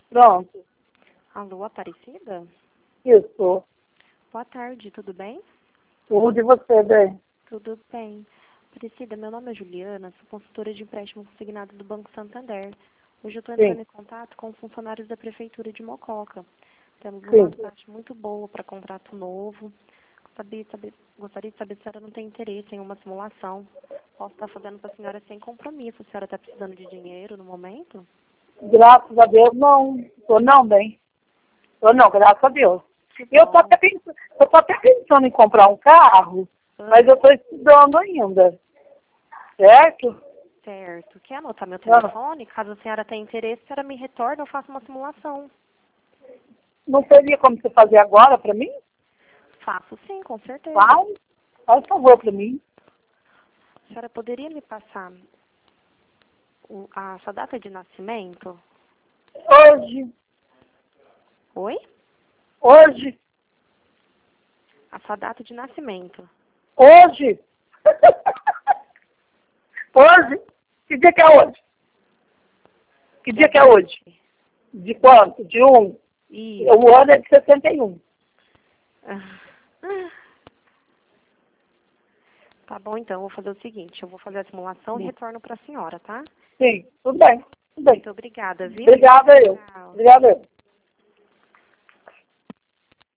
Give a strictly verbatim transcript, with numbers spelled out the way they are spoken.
Pronto. Alô, Aparecida? Isso. Boa tarde, tudo bem? Tudo e você, bem? Tudo bem. Aparecida, meu nome é Juliana, sou consultora de empréstimo consignado do Banco Santander. Hoje eu estou entrando Sim. em contato com funcionários da Prefeitura de Mococa. Temos uma Sim. taxa muito boa para contrato novo. Gostaria de, saber, gostaria de saber se a senhora não tem interesse em uma simulação. Posso estar fazendo para a senhora sem compromisso. A senhora está precisando de dinheiro no momento? Graças a Deus, não. Tô não, bem. Tô não, graças a Deus. Que Eu tô bom. até pensando, eu tô até pensando em comprar um carro, Ah, mas eu tô estudando ainda. Certo? certo. Quer anotar meu Não, telefone? Caso a senhora tenha interesse, a senhora me retorna, eu faço uma simulação. não teria como você fazer agora pra mim? Faço sim, com certeza. Faz. Faz um favor pra mim. A senhora poderia me passar o- a sua data de nascimento? Hoje. Oi? Hoje. A sua data de nascimento. Hoje. Hoje. Que dia que é hoje? Que dia que é hoje? De quanto? De um? Isso. O ano é de sessenta e um. Tá bom, então, eu vou fazer o seguinte, eu vou fazer a simulação e retorno para a senhora, tá? Sim, tudo bem. Tudo bem. Muito obrigada, viu? Obrigada eu. Tchau. Obrigada eu.